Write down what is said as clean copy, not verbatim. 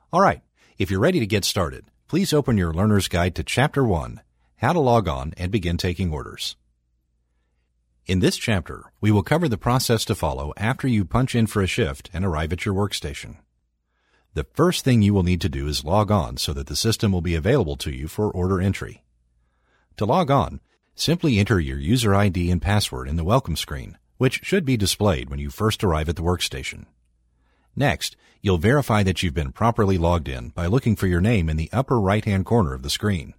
All right, if you're ready to get started, please open your Learner's Guide to Chapter 1, How to Log On and Begin Taking Orders. In this chapter, we will cover the process to follow after you punch in for a shift and arrive at your workstation. The first thing you will need to do is log on so that the system will be available to you for order entry. To log on, simply enter your user ID and password in the welcome screen, which should be displayed when you first arrive at the workstation. Next, you'll verify that you've been properly logged in by looking for your name in the upper right-hand corner of the screen.